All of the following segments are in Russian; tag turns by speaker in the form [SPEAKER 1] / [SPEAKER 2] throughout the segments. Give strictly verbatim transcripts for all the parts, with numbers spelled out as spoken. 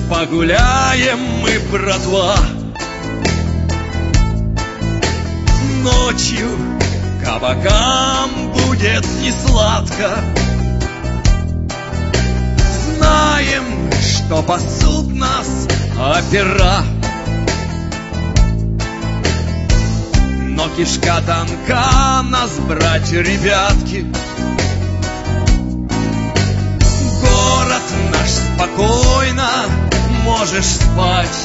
[SPEAKER 1] погуляем мы, братва. Ночью кабакам будет несладко. Знаем, что пасут нас опера, но кишка тонка нас брать, ребятки. Город наш спокойно можешь спать,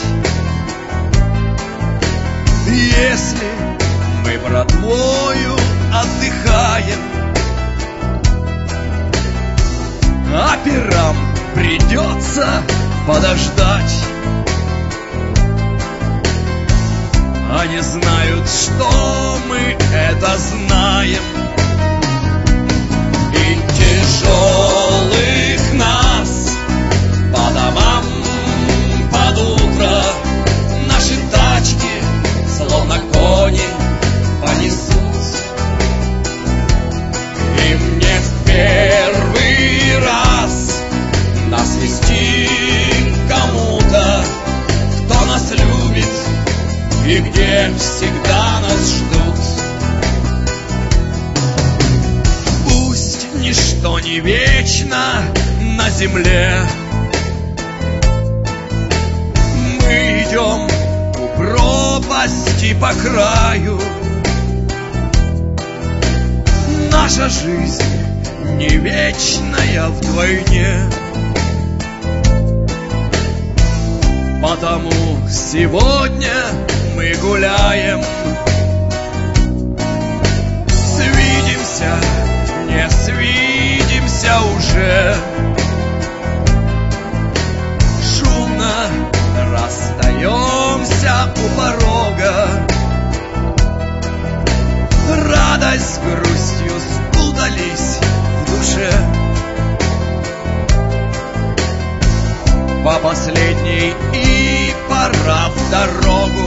[SPEAKER 1] если мы братвою отдыхаем. Операм придется подождать. Они знают, что мы это знаем. И тяжелых нас по домам под утро наши тачки, словно кони, понесут. И мне в первый раз нас вести кому-то, кто нас любит и где всегда нас ждут. Пусть ничто не вечно на земле, мы идем у пропасти по краю. Наша жизнь не вечная вдвойне, потому сегодня мы гуляем. Свидимся, не свидимся уже, шумно расстаемся у порога. Радость с грустью спутались в душе. По последней и пора в дорогу.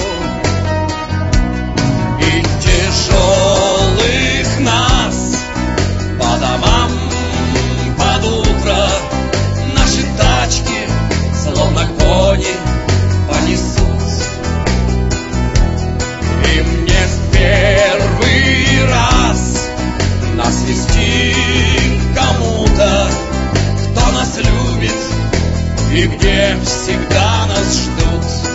[SPEAKER 1] И тяжелых нас по домам под утро наши тачки, словно кони, понесут. И мне в первый раз нас вести кому-то, кто нас любит и где всегда нас ждут.